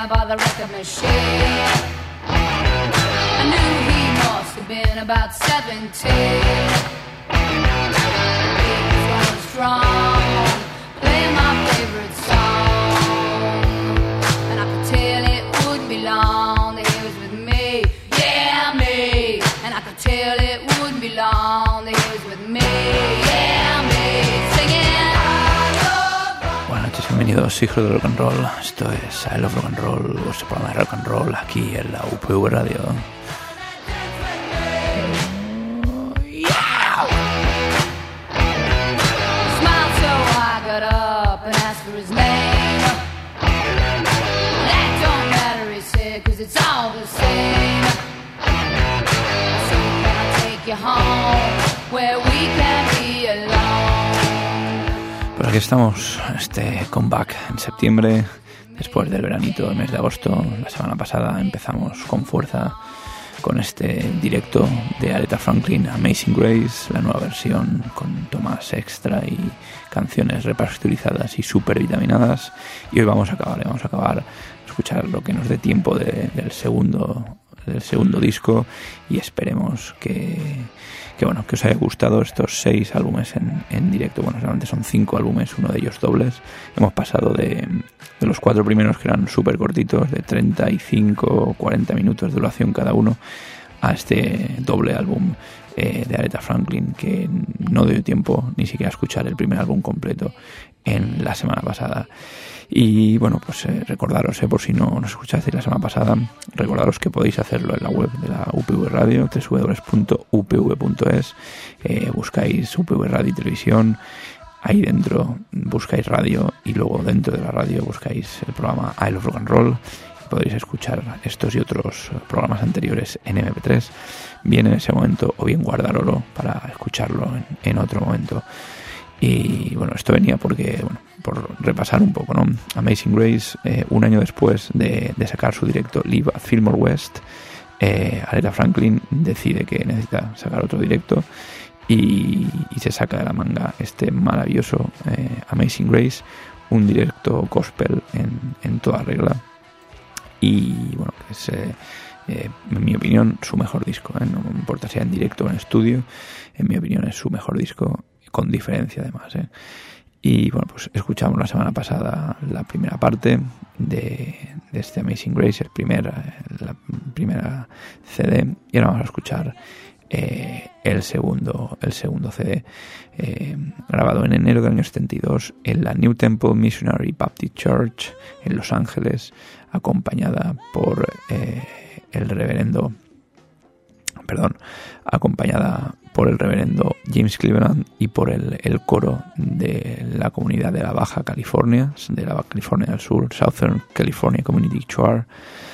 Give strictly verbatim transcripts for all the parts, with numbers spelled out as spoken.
there by the record machine. I knew he must have been about seventeen. He was going strong, playing my favorite song, and I could tell it wouldn't be long that he was with me, yeah me. And I could tell it wouldn't be long that he was with me, yeah me. Singing I love rock. Buenas noches, bienvenidos hijos del rock and roll. Esto es I Love Rock and Roll, vuestro programa de rock and roll aquí en la U P V Radio. Got up and asked for his name. That don't matter, he said, cause it's all the same. So can I take you home where we can be alone? Pues aquí estamos, este comeback en septiembre, después del veranito del mes de agosto. La semana pasada empezamos con fuerza con este directo de Aretha Franklin, Amazing Grace, la nueva versión con tomas extra y canciones repasteurizadas y super vitaminadas. Y hoy vamos a acabar, vamos a acabar a escuchar lo que nos dé tiempo de, del segundo del segundo disco, y esperemos que, que bueno, que os haya gustado estos seis álbumes en, en directo. Bueno, realmente son cinco álbumes, uno de ellos dobles. Hemos pasado de, de los cuatro primeros, que eran súper cortitos, de treinta y cinco o cuarenta minutos de duración cada uno, a este doble álbum eh, de Aretha Franklin, que no dio tiempo ni siquiera a escuchar el primer álbum completo en la semana pasada. Y bueno, pues eh, recordaros, eh, por si no nos escuchasteis la semana pasada, recordaros que podéis hacerlo en la web de la U P V Radio, doble u doble u doble u punto u p v punto es. Eh, buscáis U P V Radio y Televisión, ahí dentro buscáis radio, y luego dentro de la radio buscáis el programa I Love Rock and Roll. Podréis escuchar estos y otros programas anteriores en eme pe tres, bien en ese momento o bien guardároslo para escucharlo en, en otro momento. Y bueno, esto venía porque, bueno, por repasar un poco, ¿no? Amazing Grace, eh, un año después de, de sacar su directo Live at Fillmore West, eh, Aretha Franklin decide que necesita sacar otro directo y, y se saca de la manga este maravilloso eh, Amazing Grace, un directo gospel en, en toda regla. Y bueno, es, eh, eh, en mi opinión, su mejor disco, ¿eh? No me importa si sea en directo o en estudio, en mi opinión es su mejor disco, con diferencia además, ¿eh? Y bueno, pues escuchamos la semana pasada la primera parte de, de este Amazing Grace, el primer, la primera ce de, y ahora vamos a escuchar eh, el segundo el segundo ce de, eh, grabado en enero del año setenta y dos en la New Temple Missionary Baptist Church en Los Ángeles, acompañada por eh, el reverendo perdón, acompañada por el reverendo James Cleveland y por el, el coro de la comunidad de la Baja California, de la Baja California del Sur, Southern California Community Choir.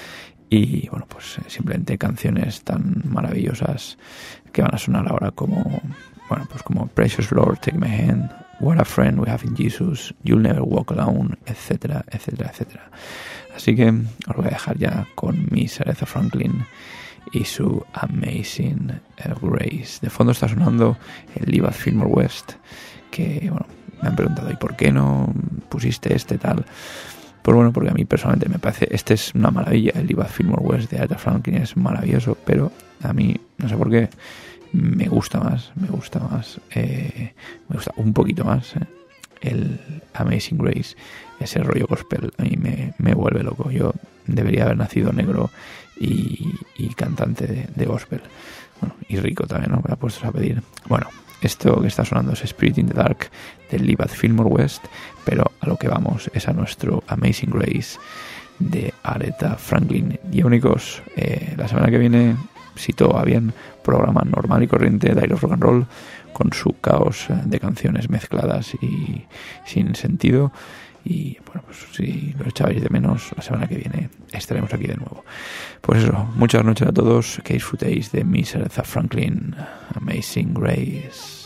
Y bueno, pues simplemente canciones tan maravillosas que van a sonar ahora como, bueno, pues como Precious Lord, Take My Hand, What a Friend We Have in Jesus, You'll Never Walk Alone, etcétera, etcétera, etcétera. Así que os voy a dejar ya con Miss Aretha Franklin y su Amazing Grace. De fondo está sonando el Live at Fillmore West, que bueno, me han preguntado, ¿y por qué no pusiste este tal? Pues bueno, porque a mí personalmente me parece, este es una maravilla, el Live at Fillmore West de Aretha Franklin es maravilloso, pero a mí, no sé por qué, me gusta más, me gusta más, eh, me gusta un poquito más eh, el Amazing Grace. Ese rollo gospel a mí me, me vuelve loco. Yo debería haber nacido negro y, y cantante de, de gospel. Bueno, y rico también, ¿no? Me ha puesto a pedir. Bueno, esto que está sonando es Spirit in the Dark del Live at Fillmore West, pero a lo que vamos es a nuestro Amazing Grace de Aretha Franklin. Y únicos, eh, la semana que viene, si todo va bien, programa normal y corriente de I Love Rock and Roll, con su caos de canciones mezcladas y sin sentido. Y bueno, pues si lo echabais de menos, la semana que viene estaremos aquí de nuevo. Pues eso, muchas noches a todos, que disfrutéis de Miss Aretha Franklin, Amazing Grace.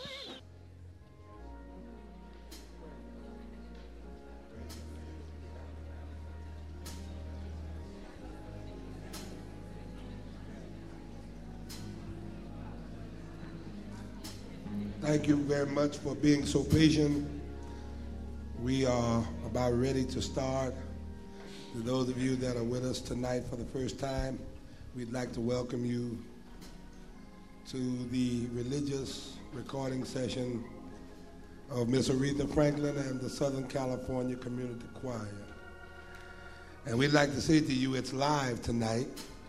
Thank you very much for being so patient. We are about ready to start To those of you that are with us tonight for the first time, we'd like to welcome you to the religious recording session of Miss Aretha Franklin and the Southern California Community Choir. And we'd like to say to you, it's live tonight.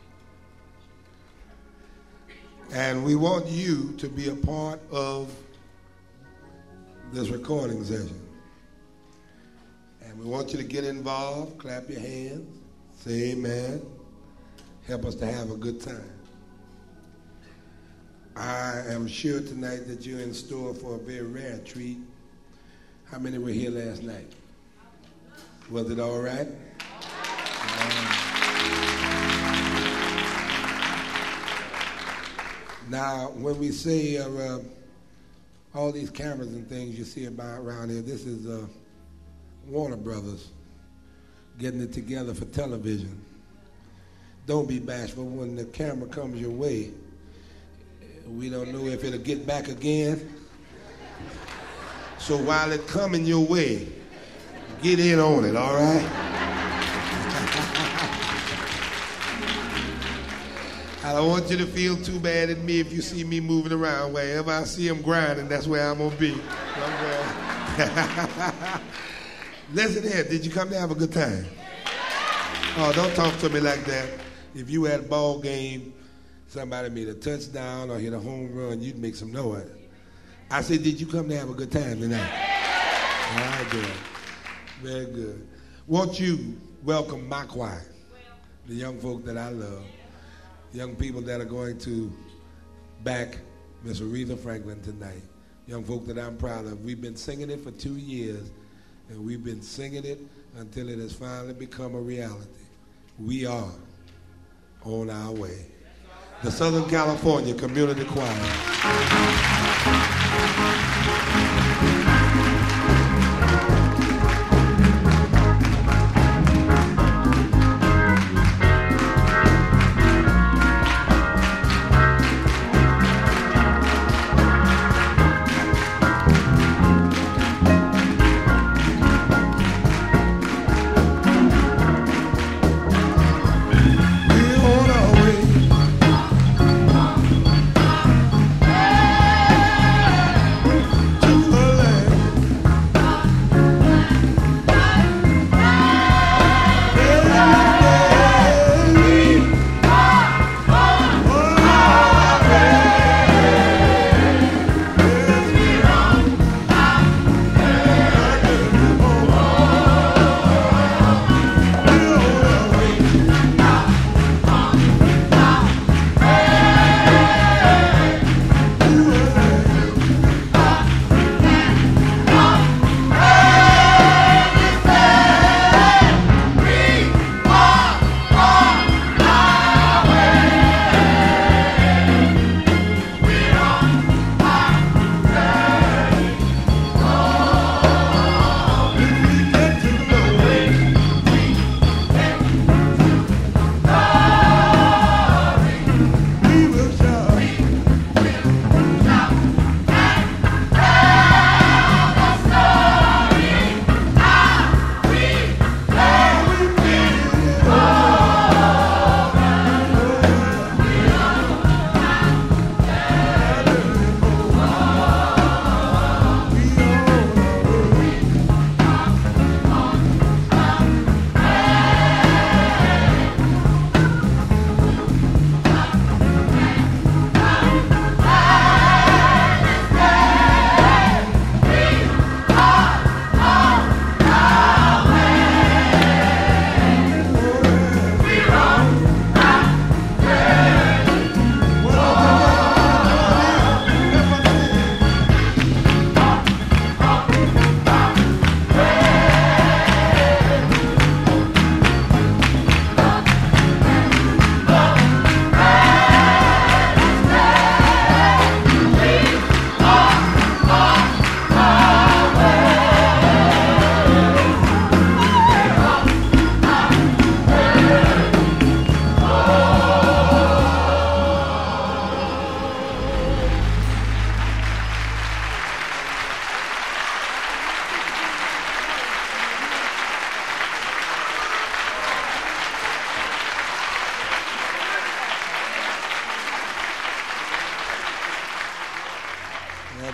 And we want you to be a part of this recording session. And we want you to get involved, clap your hands, say amen, help us to have a good time. I am sure tonight that you're in store for a very rare treat. How many were here last night? Was it all right? Um, now, when we say uh, uh, all these cameras and things you see about around here, this is uh, Warner Brothers getting it together for television. Don't be bashful. When the camera comes your way, we don't know if it'll get back again. So while it's coming your way, get in on it, all right? I don't want you to feel too bad at me if you see me moving around. Wherever I see them grinding, that's where I'm gonna be. Listen here, did you come to have a good time? Oh, don't talk to me like that. If you had a ball game, somebody made a touchdown or hit a home run, you'd make some noise. I said, did you come to have a good time tonight? All right, good. Very good. Won't you welcome my choir, the young folk that I love, young people that are going to back Miss Aretha Franklin tonight, young folk that I'm proud of. We've been singing it for two years, and we've been singing it until it has finally become a reality. We are on our way. The Southern California Community Choir. To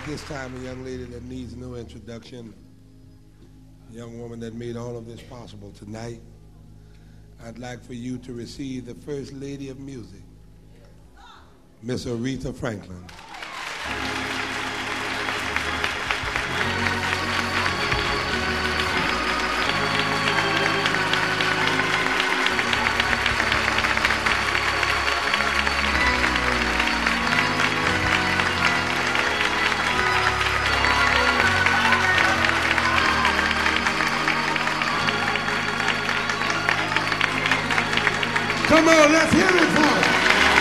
this time, a young lady that needs no introduction, a young woman that made all of this possible tonight. I'd like for you to receive the First Lady of Music, Miss Aretha Franklin. Come on, let's hear it for her.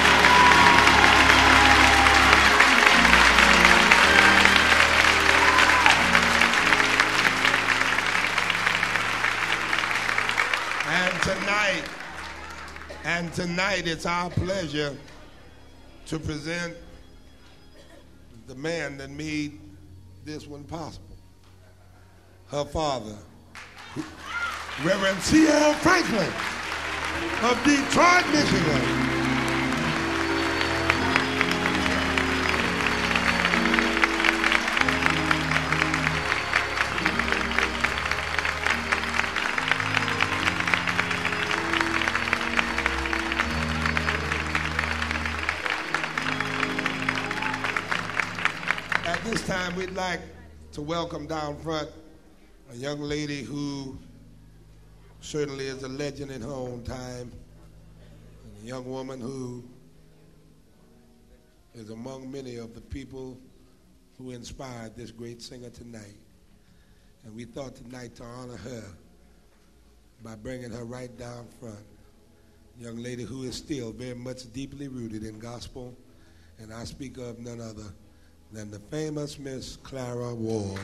And tonight, and tonight it's our pleasure to present the man that made this one possible. Her father, Reverend C L Franklin of Detroit, Michigan. At this time, we'd like to welcome down front a young lady who certainly is a legend in her own time, and a young woman who is among many of the people who inspired this great singer tonight. And we thought tonight to honor her by bringing her right down front, a young lady who is still very much deeply rooted in gospel, and I speak of none other than the famous Miss Clara Ward.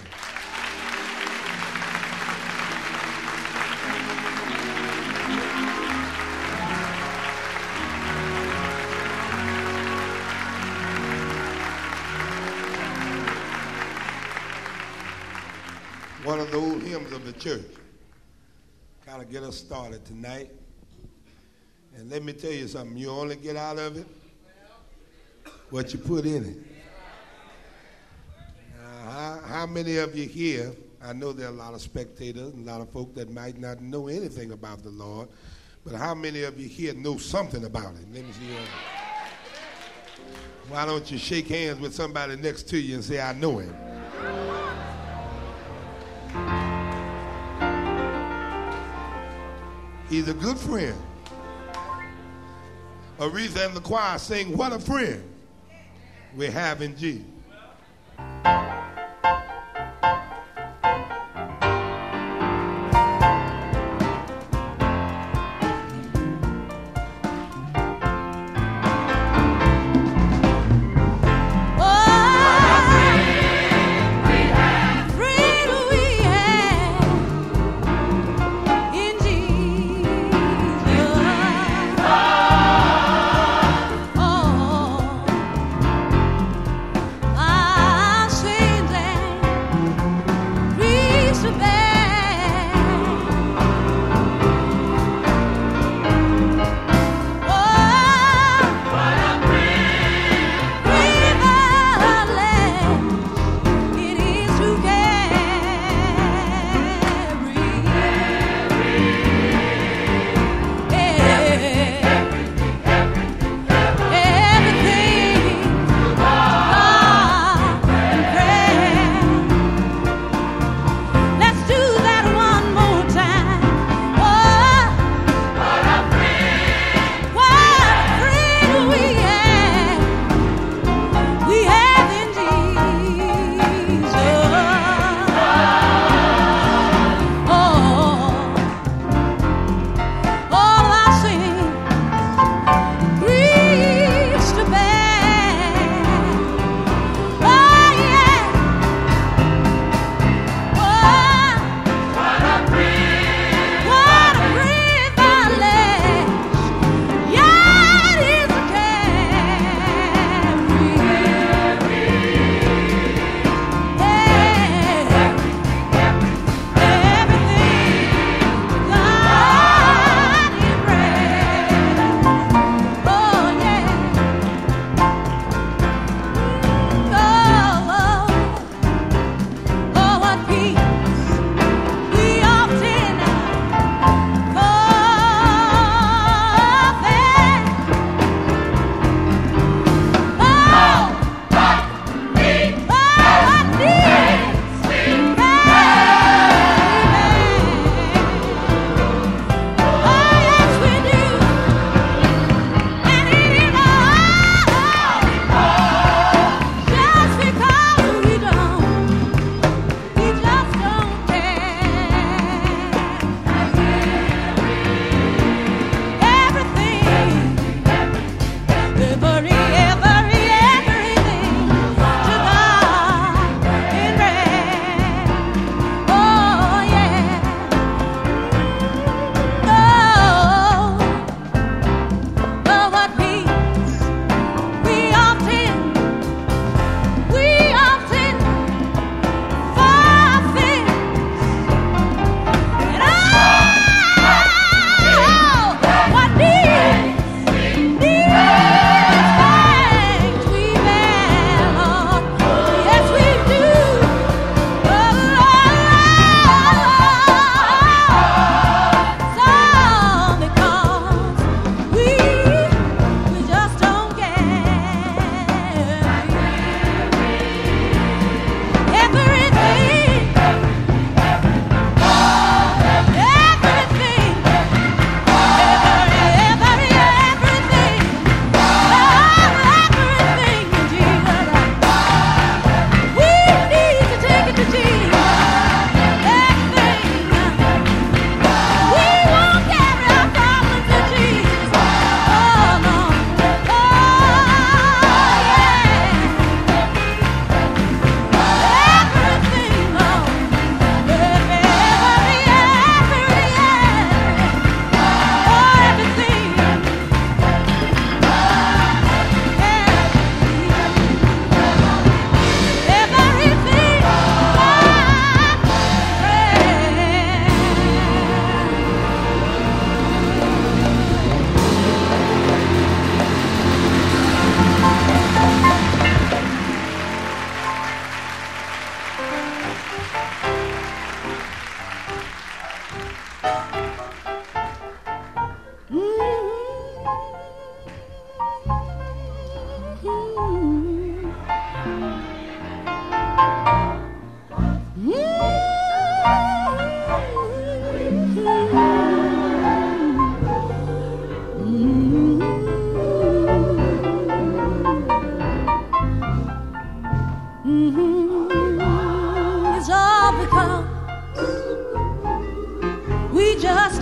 One of the old hymns of the church. Kind of get us started tonight. And let me tell you something, you only get out of it what you put in it. Uh, how, how many of you here, I know there are a lot of spectators and a lot of folk that might not know anything about the Lord, but how many of you here know something about it? Let me see you. Why don't you shake hands with somebody next to you and say, I know him. He's a good friend. Aretha and the choir sing, what a friend we have in Jesus.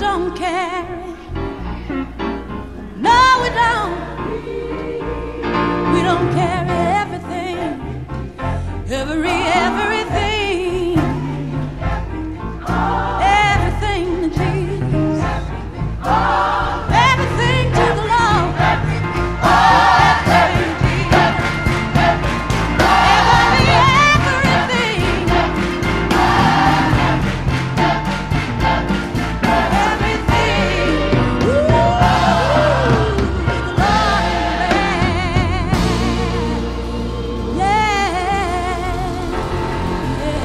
don't carry. No, we don't. We don't carry everything, every, everything, everything to Jesus, everything to the Lord, everything to Jesus, every, everything, everything, ooh, the Lord is yeah, yeah.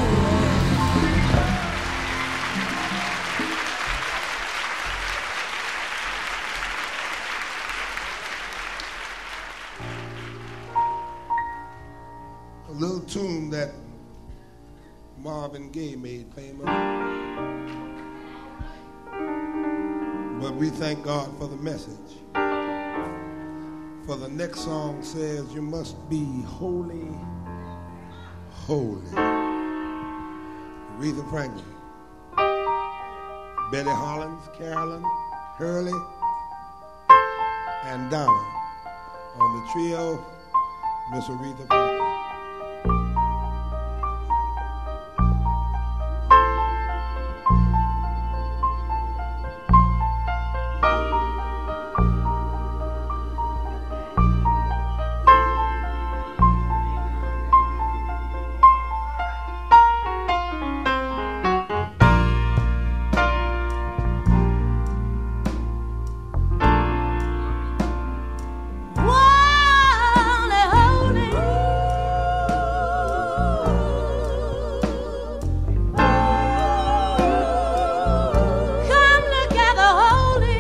A little tune that Marvin Gaye made famous. But we thank God for the message. For the next song says, you must be holy, holy. Aretha Franklin, Betty Hollins, Carolyn, Hurley, and Donna. On the trio, Miss Aretha Franklin. Holy, holy. Come together, holy.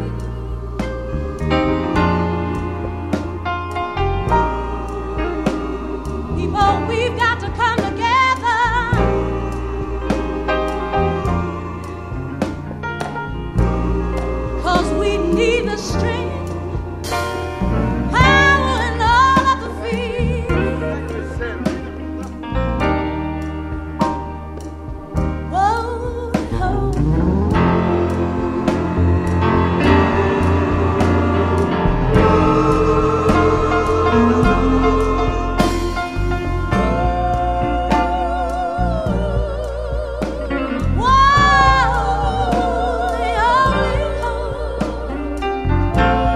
People, we've got to come together. 'Cause we need the strength, power, and all of the feeling. Whoa, oh. Whoa, holy, holy.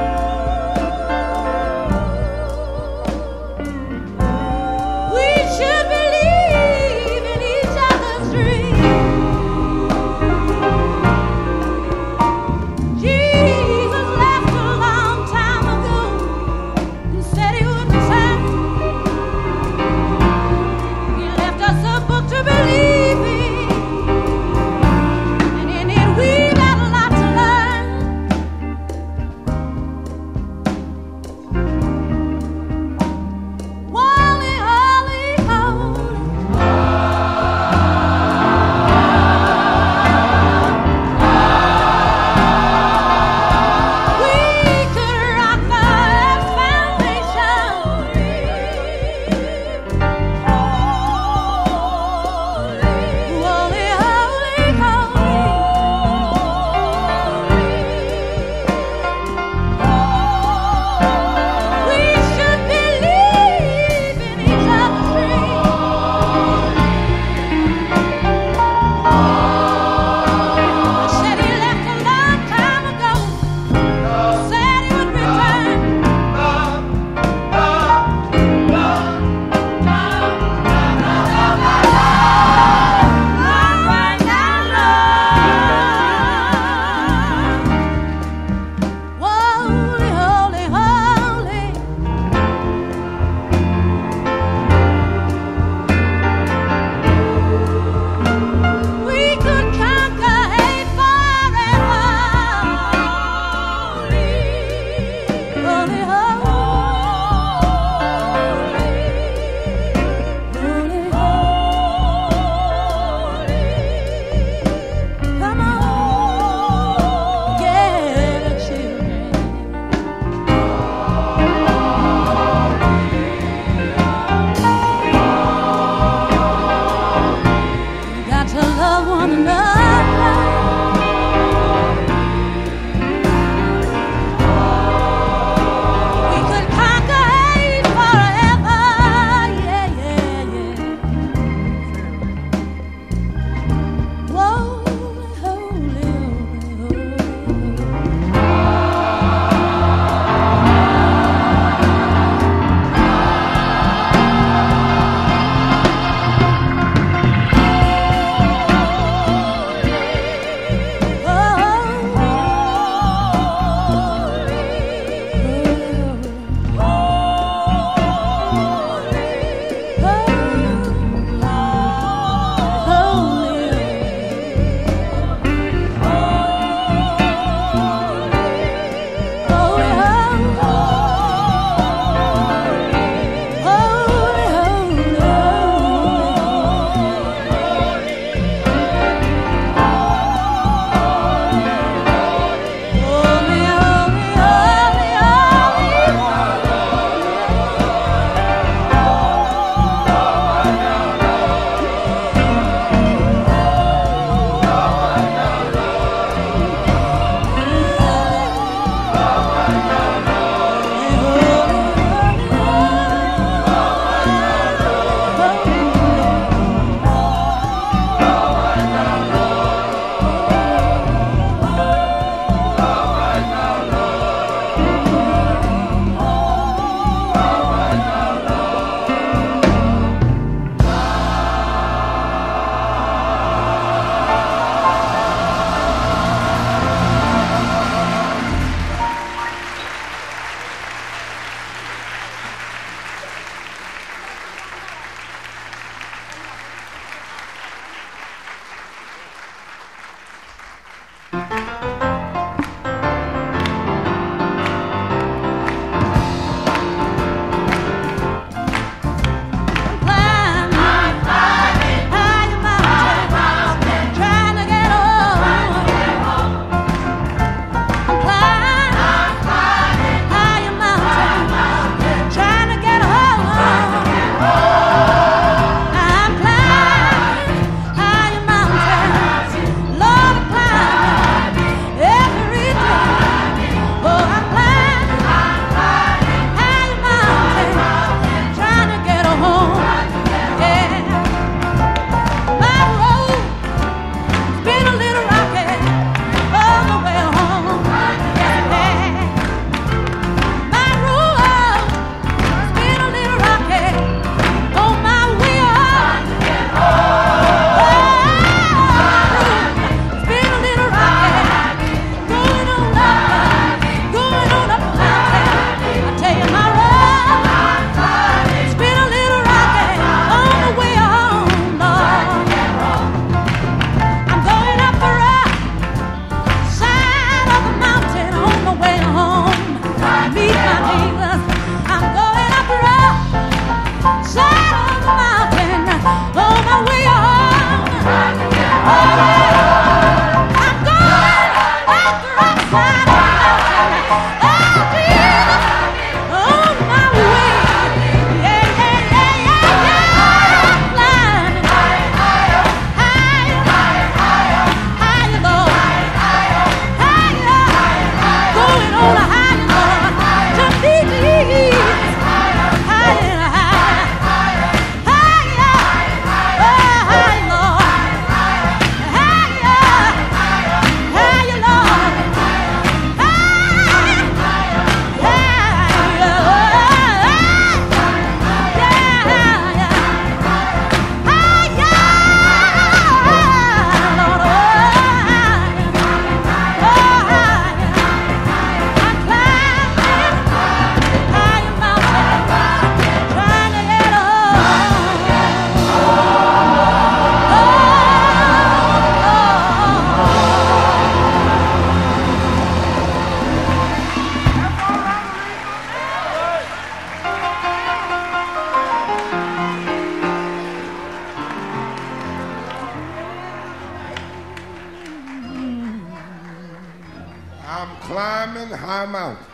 climbing high mountain.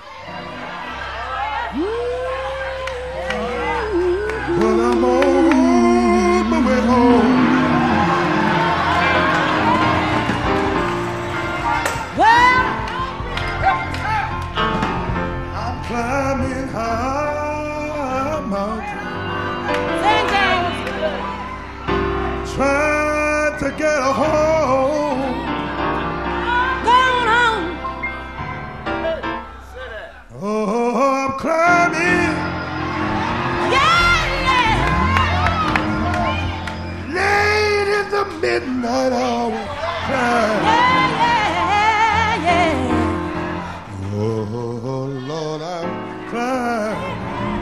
Well, I'm on my way home. Well, I'm climbing high mountain, Saint James, trying to get home. going home. Oh, I'm climbing Yeah, yeah. late in the midnight hour. Climbing. Yeah, yeah, yeah. Oh, Lord, I'm climbing.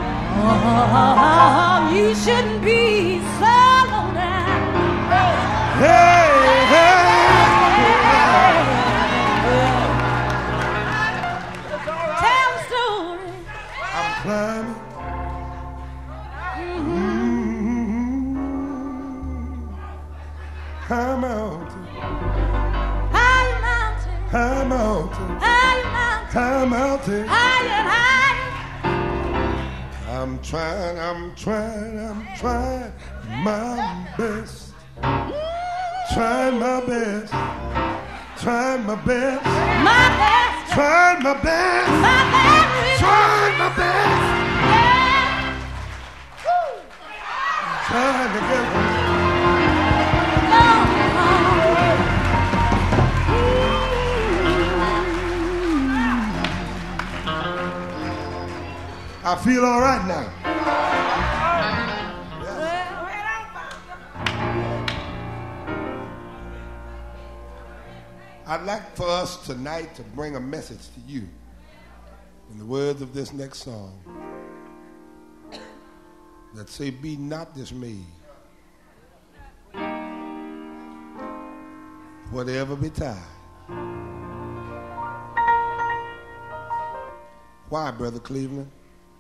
Oh, you shouldn't be so low down. Hey, hey, Tell the story. I'm climbing. Mm-hmm. High mountain, High mountain, high mountain, high mountain, high mountain. high and high. I'm trying, I'm trying, I'm trying my best. Trying my best. Trying my best. My best, Trying my best. my best. Trying my best. Yeah. Trying to get I feel all right now. I'd like for us tonight to bring a message to you in the words of this next song that say, be not dismayed. Whatever betide. Why, Brother Cleveland?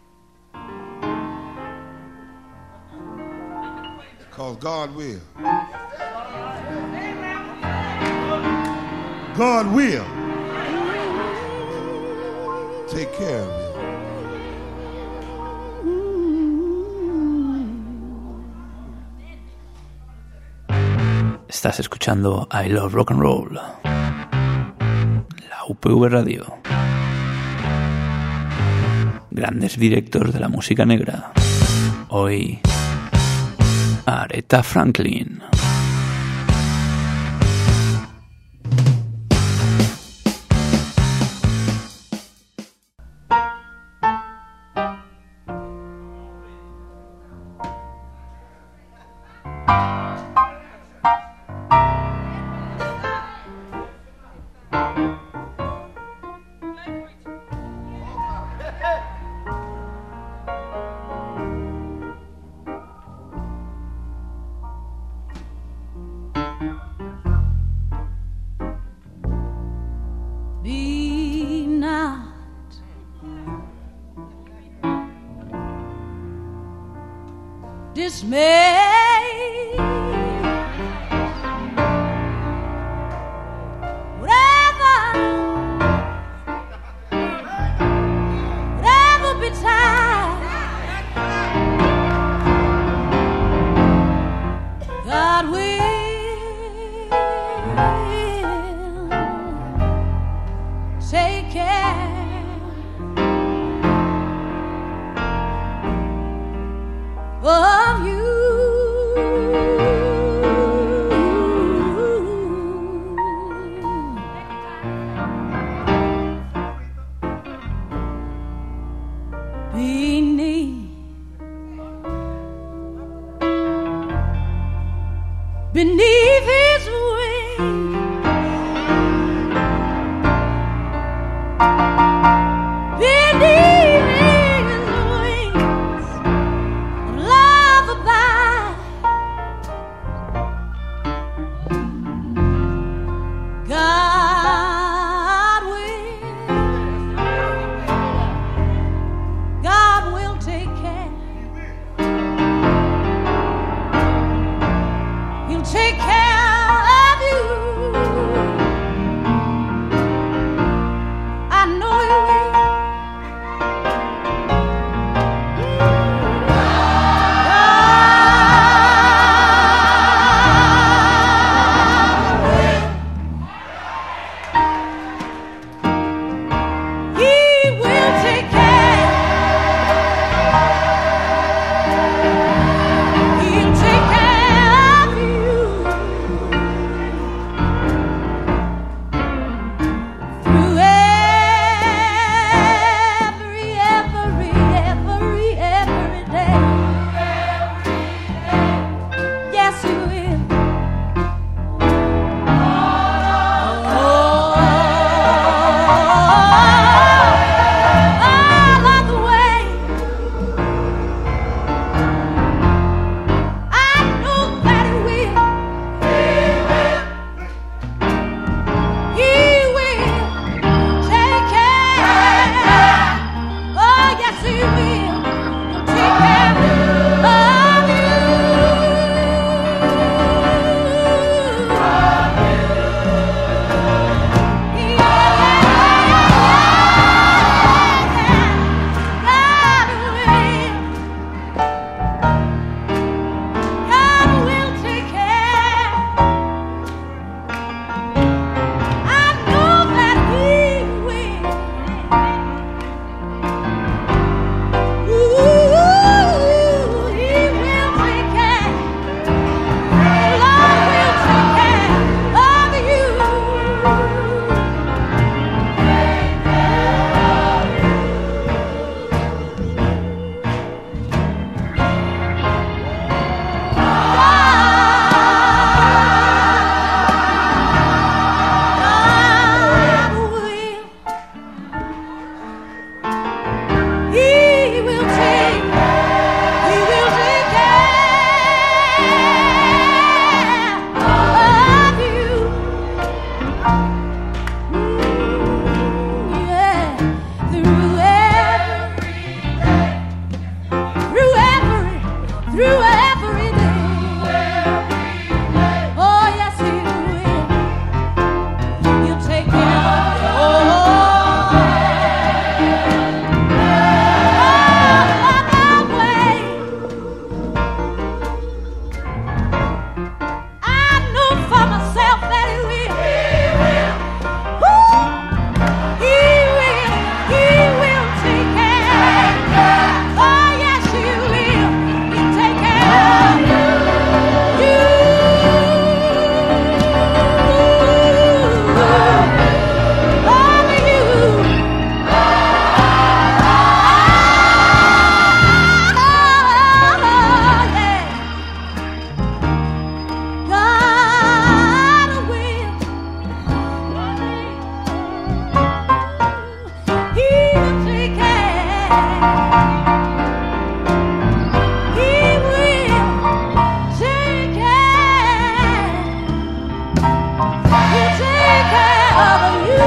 Because God will. God will take care of you. Estás escuchando I Love Rock and Roll, la U P V Radio. Grandes directos de la música negra. Hoy, Aretha Franklin. Be not dismayed. Whatever take care of you. Beneath, beneath his wings, beneath his wings, love abide. God will, God will take care. He'll take care of you. I know He will. He will take care. He'll take care of you through every, every, every, every day. Yes, He will. All of the way. I know that He will. He will take care. Oh, yes, He will. He'll take care of you. God will. God will take care. I know that He will. Ooh, He will take care. The Lord will take care of you. God will. He will take, He will take care of you. Mm, yeah. Through every, through every, through every day. Oh, yes, He will. He'll take care of you. Oh, I know for myself that He will. Woo! He will. He will take care. Oh, yes, He will. He'll take care of you. Of you. Oh, yeah. God will. He will take care. He will take care. He'll take care of you.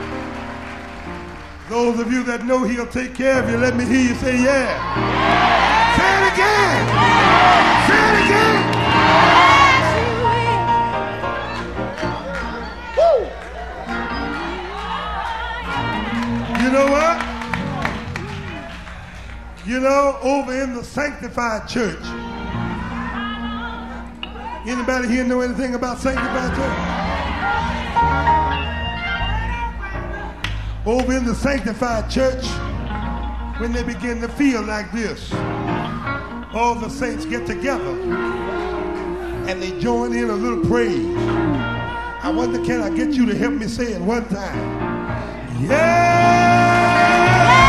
Those of you that know He'll take care of you, let me hear you say yeah. know what? You know, over in the sanctified church. Anybody here know anything about sanctified church? Over in the sanctified church, when they begin to feel like this, all the saints get together and they join in a little praise. I wonder, can I get you to help me say it one time? Yeah!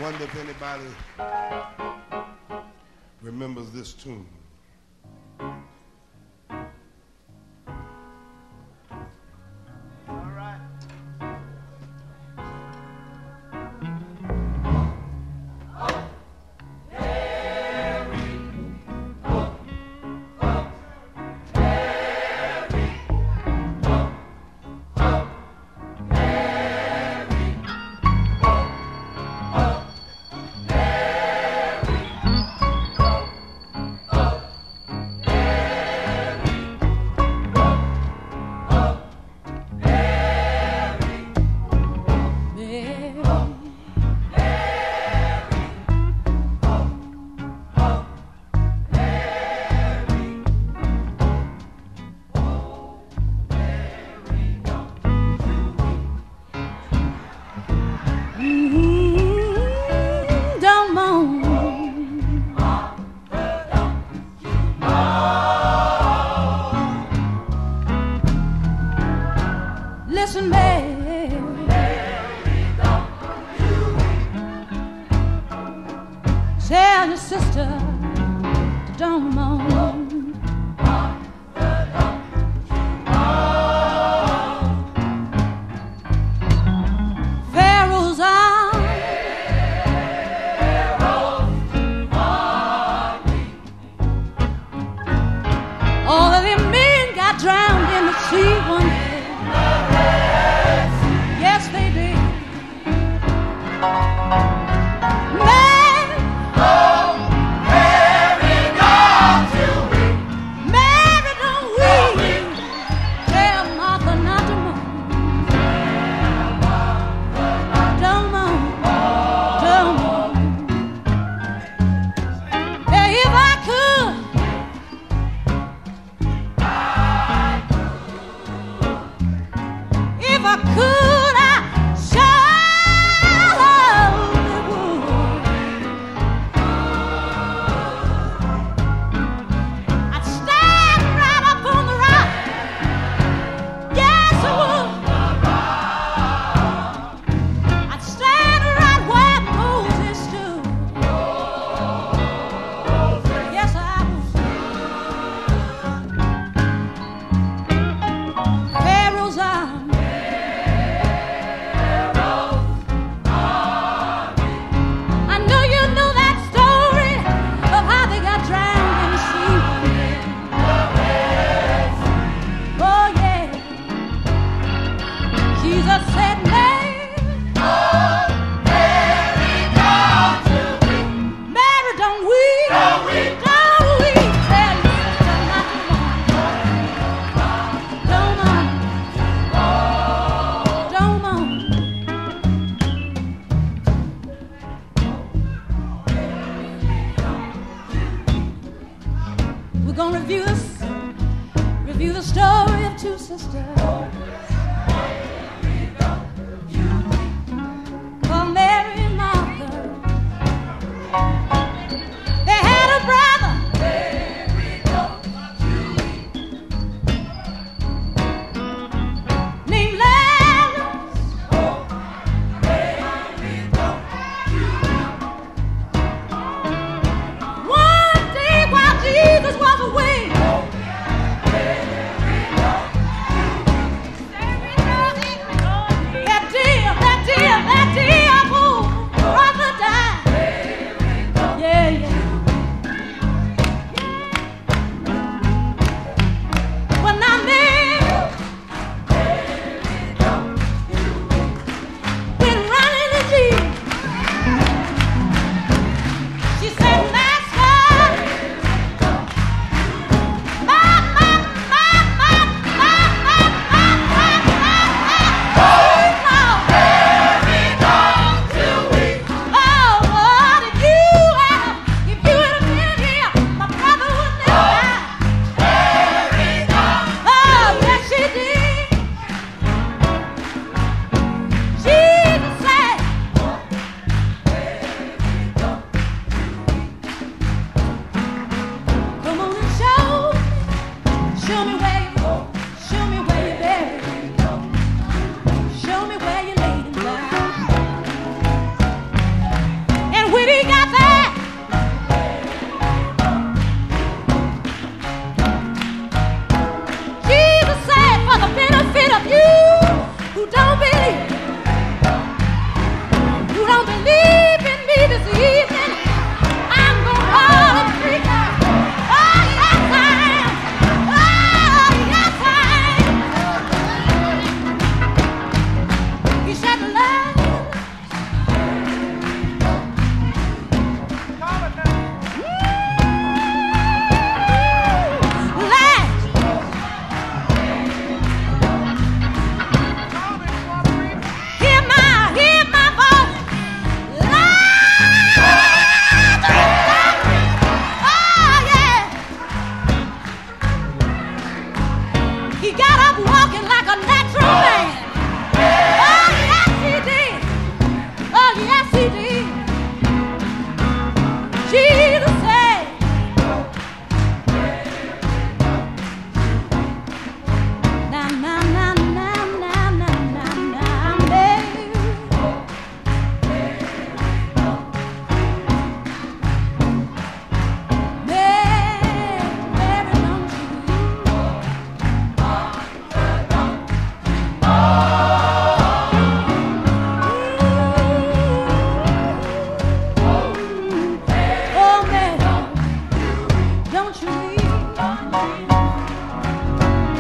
wonder if anybody remembers this tune. Listen, Mary, tell your sister don't moan. Pharaoh's army, all of them men got drowned in the sea one day. Yes, they did. Mary, oh, Mary, don't you weep. Mary, don't weep. Tell Martha not to moan. Don't moan, don't moan. Hey, if I could, if I could, I surely would. I'd stand right up on the rock. Yes, I would. I'd stand right where Moses stood. Yes, I would. Pharaoh's army, I know you know that story of how they got drowned in the sea. Oh yeah, Jesus said, Mary, Mary, don't weep, don't weep, don't weep. Tell your sister not to moan. Don't moan, don't moan. We're gonna review this, review the story of two sisters called Mary and Martha. They had a brother named Lazarus. One day while Jesus was away, that dear, that dear, that dear poor brother died. Yeah, yeah. When I met, went running to Jesus. She said, Master, my, my, my, my, my, my, my, my, my, my, oh, what if you had, if you had been here, my brother wouldn't have died. Oh, yes, she did. Jesus said, come on and show me, show me where you, show me where you're buried, show me where you laid him down.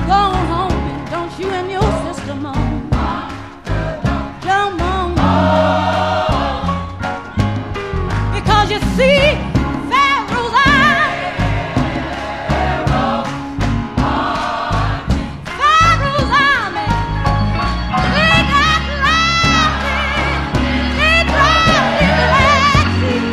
Go on home, don't you and your sister moan. Don't moan. Because you see, Pharaoh's army, Pharaoh's army, they got lost in, they dropped in the Red Sea.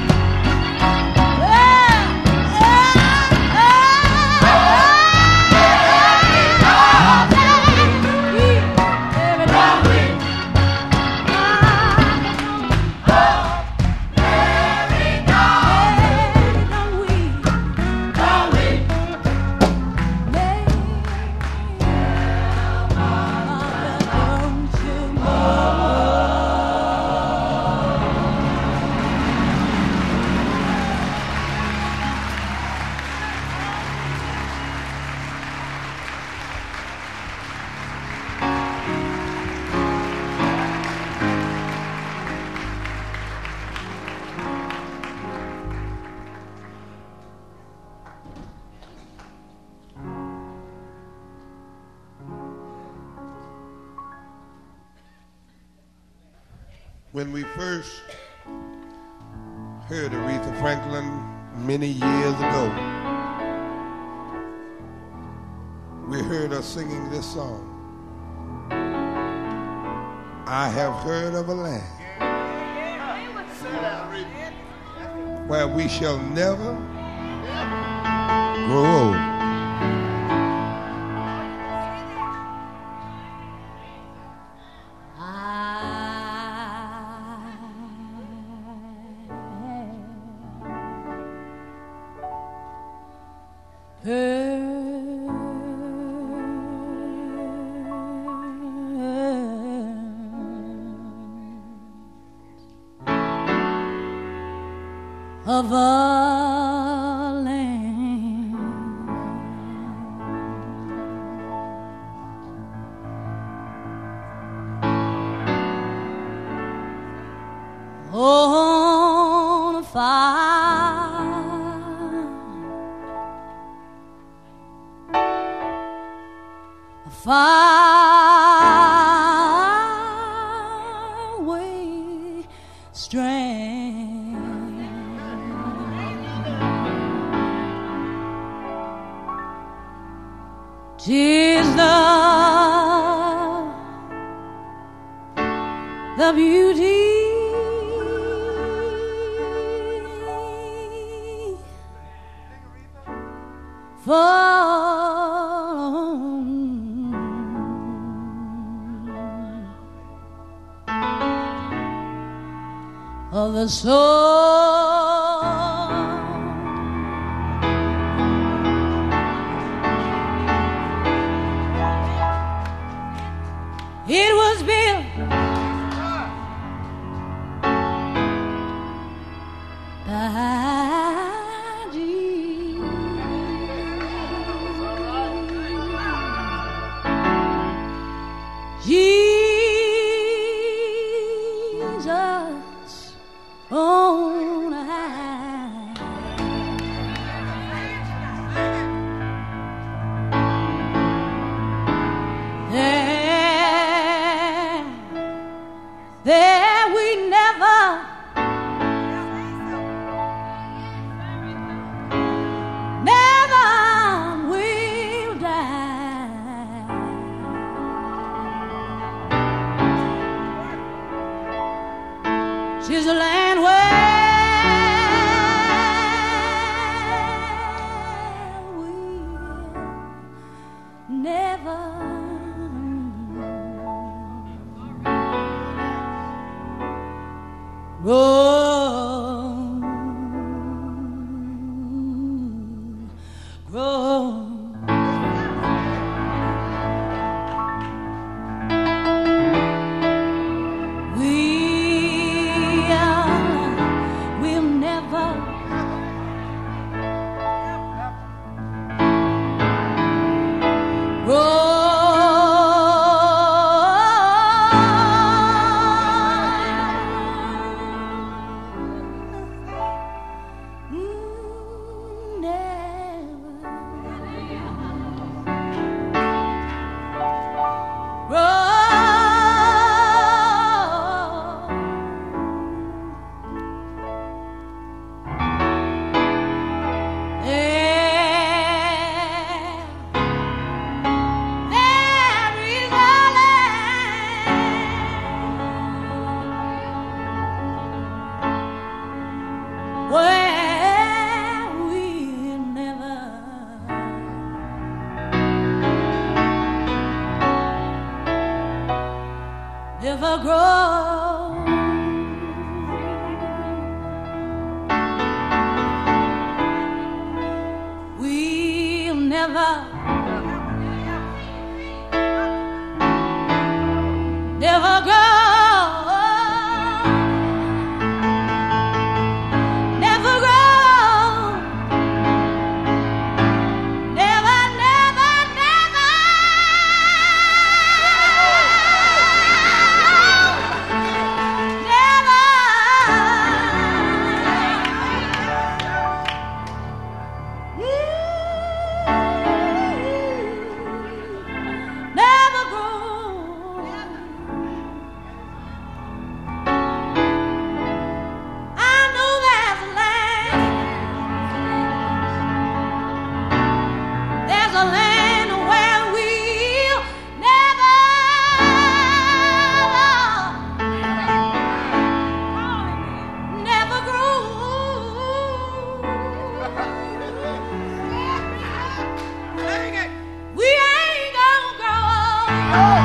When we first heard Aretha Franklin many years ago, we heard her singing this song. I have heard of a land where we shall never grow old. Of a land on fire, a far away strand. 'Tis the, the beauty for of the soul. It was built by Jesus on high. There, there we never, never will die. She's a land where we'll never grow, grow. We are, will never grow. Mm, never. never grow. We'll never, never grow. Oh!